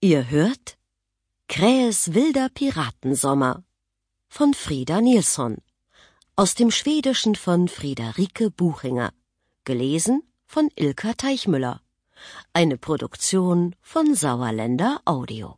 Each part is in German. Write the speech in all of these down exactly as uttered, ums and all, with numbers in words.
Ihr hört Krähes wilder Piratensommer von Frida Nilsson, aus dem Schwedischen von Friederike Buchinger, gelesen von Ilka Teichmüller, eine Produktion von Sauerländer Audio.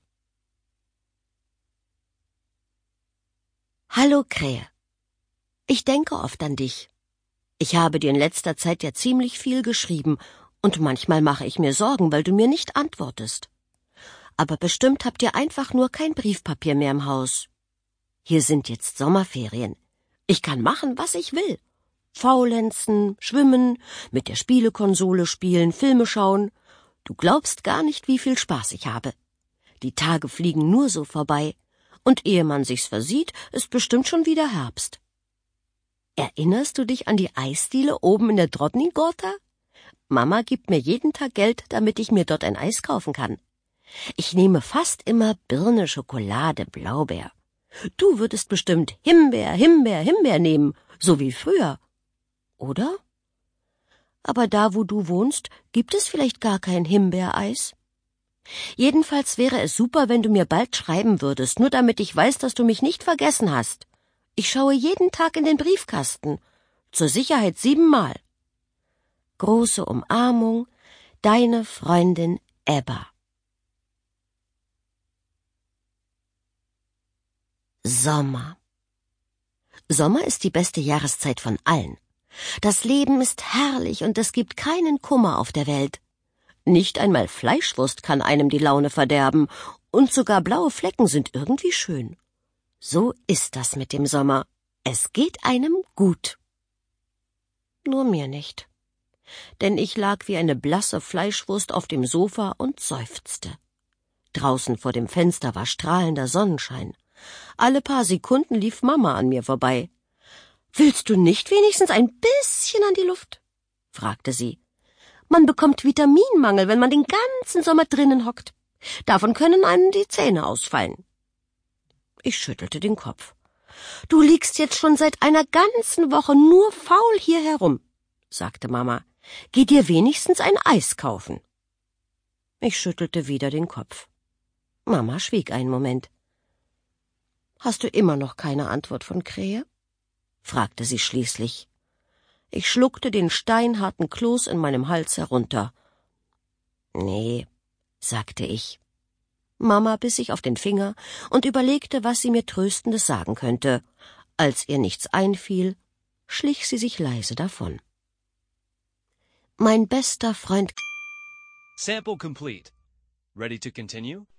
Hallo Krähe, ich denke oft an dich. Ich habe dir in letzter Zeit ja ziemlich viel geschrieben und manchmal mache ich mir Sorgen, weil du mir nicht antwortest. Aber bestimmt habt ihr einfach nur kein Briefpapier mehr im Haus. Hier sind jetzt Sommerferien. Ich kann machen, was ich will. Faulenzen, schwimmen, mit der Spielekonsole spielen, Filme schauen. Du glaubst gar nicht, wie viel Spaß ich habe. Die Tage fliegen nur so vorbei. Und ehe man sich's versieht, ist bestimmt schon wieder Herbst. Erinnerst du dich an die Eisdiele oben in der Drottninggata? Mama gibt mir jeden Tag Geld, damit ich mir dort ein Eis kaufen kann. Ich nehme fast immer Birne, Schokolade, Blaubeer. Du würdest bestimmt Himbeer, Himbeer, Himbeer nehmen, so wie früher. Oder? Aber da, wo du wohnst, gibt es vielleicht gar kein Himbeereis? Jedenfalls wäre es super, wenn du mir bald schreiben würdest, nur damit ich weiß, dass du mich nicht vergessen hast. Ich schaue jeden Tag in den Briefkasten. Zur Sicherheit siebenmal. Große Umarmung, deine Freundin Ebba. Sommer. Sommer ist die beste Jahreszeit von allen. Das Leben ist herrlich und es gibt keinen Kummer auf der Welt. Nicht einmal Fleischwurst kann einem die Laune verderben, und sogar blaue Flecken sind irgendwie schön. So ist das mit dem Sommer. Es geht einem gut. Nur mir nicht. Denn ich lag wie eine blasse Fleischwurst auf dem Sofa und seufzte. Draußen vor dem Fenster war strahlender Sonnenschein. Alle paar Sekunden lief Mama an mir vorbei. »Willst du nicht wenigstens ein bisschen an die Luft?« fragte sie. »Man bekommt Vitaminmangel, wenn man den ganzen Sommer drinnen hockt. Davon können einem die Zähne ausfallen.« Ich schüttelte den Kopf. »Du liegst jetzt schon seit einer ganzen Woche nur faul hier herum«, sagte Mama. »Geh dir wenigstens ein Eis kaufen.« Ich schüttelte wieder den Kopf. Mama schwieg einen Moment. »Hast du immer noch keine Antwort von Krähe?« fragte sie schließlich. Ich schluckte den steinharten Kloß in meinem Hals herunter. »Nee«, sagte ich. Mama biss sich auf den Finger und überlegte, was sie mir Tröstendes sagen könnte. Als ihr nichts einfiel, schlich sie sich leise davon. Mein bester Freund... Sample complete. Ready to continue?